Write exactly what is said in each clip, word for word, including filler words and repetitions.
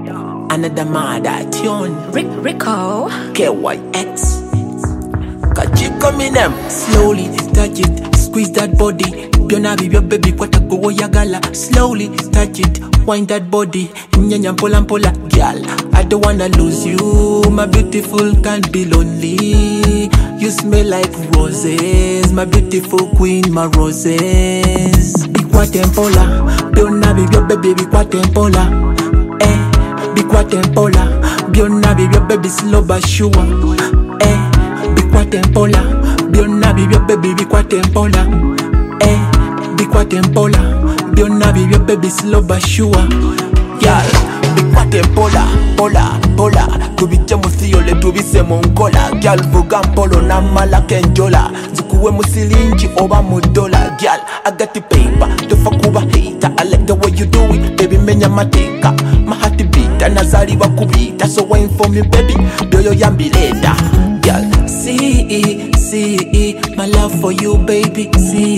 Another mother tune. Rick Rico K Y X. Kachiko minem. Slowly touch it, squeeze that body. Biona bibi baby kwata go yagala. Slowly touch it, wind that body. Nyanya mpola mpola, girl. I don't wanna lose you, my beautiful, can't be lonely. You smell like roses, my beautiful queen, my roses. Be quite empola, biona bibi baby, be quite empola. Eh, be quite empola, biona bibi baby slow but sure. Eh, be quite empola, biona bibi baby, be quite empola. Eh, be quite empola, biona bibi baby slow but sure. Yeah. Bikwate pola, pola, pola. Tubiche musiyo le tubise mongola. Gyal vuga mpolo na mala kenjola. Zikuwe musilinji oba mudola. Gyal, I got the paper, tufa kuba hater. I like the way you do it, baby menya mateka. Mahati bita, nazari wa kubita. So wine for me baby, doyo yambi later. Gyal, see, see, my love for you baby. See,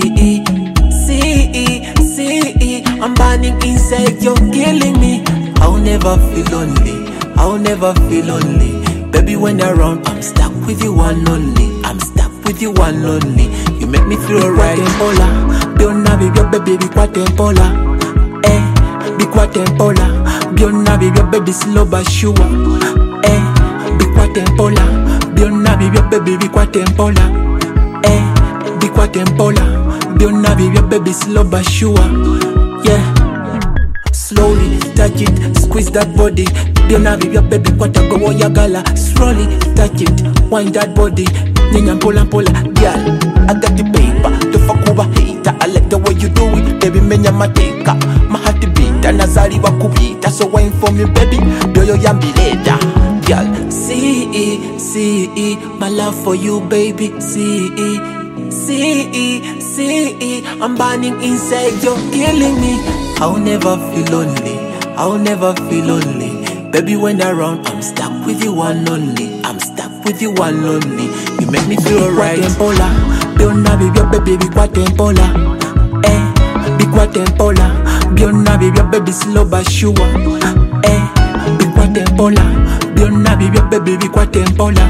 see, see, I'm burning inside, you're killing me. I'll never feel lonely, I'll never feel lonely. Baby, when you're around, I'm stuck with you one only. I'm stuck with you one only. You make me feel right. Biona baby, baby, be quite empola. Eh, be quite empola. Biona baby, baby, slow but sure. Eh, be quite empola. Biona baby, baby, be quite empola. Eh, be quite empola. Biona baby, baby, slow but sure. Yeah. Slowly touch it, squeeze that body. Biona bibi baby kwata go yagala. Slowly touch it, wind that body. Ninya mpola mpola, girl. I got the paper, the fuck over hater. I like the way you do it, baby menya mateka. Mahati bita, nazari wa kubita. So wine for me baby, doyo yambi later. Girl, see, see, my love for you baby. See, see, see, I'm burning inside, you're killing me. I'll never feel lonely, I'll never feel lonely. Baby, when you're around, I'm stuck with you one only. I'm stuck with you one only. You make me feel alright. Empola, biona baby, baby, be quite empola. Eh, be quite empola. Biona baby, baby, slow but sure. Eh, be quite empola. Biona baby, baby, be quite empola.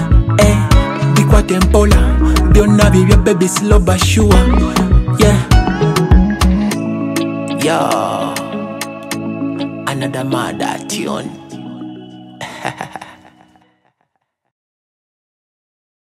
Eh, be quite empola. Biona baby, baby, slow but sure. Yeah. Yeah, another mother tune.